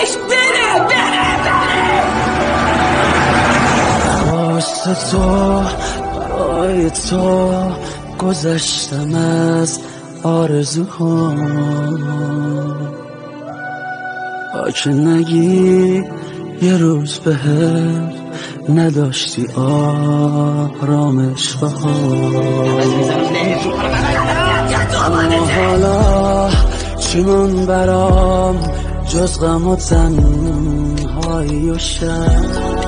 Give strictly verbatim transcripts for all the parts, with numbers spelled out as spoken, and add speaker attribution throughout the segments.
Speaker 1: بکش بره بره بره. واسه تو برای تو گذشتم از آرزوها، با که نگی یه روز بهت نداشتی آرامش بها. اما حالا چیمون برام جز غم و تنهایی و شب،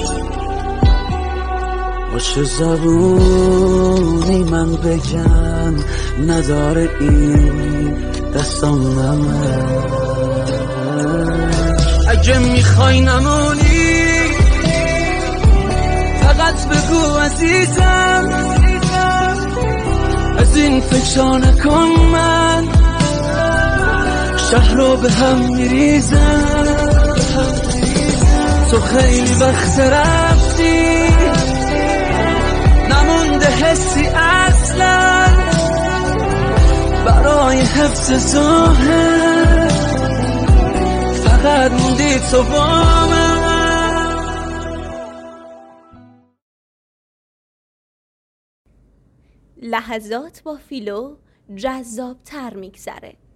Speaker 1: با چه زبونی من بگم نداره این دستم نمه. اگه میخوای نمونی فقط بگو عزیزم، از این فکرها نکن من شهر رو به هم میریزم. تو خیلی وقت رفتی نمونده حسی اصلا برای حفظ ظاهر، فقط موندی تو با من.
Speaker 2: لحظات با فیلو جذاب تر میگذره.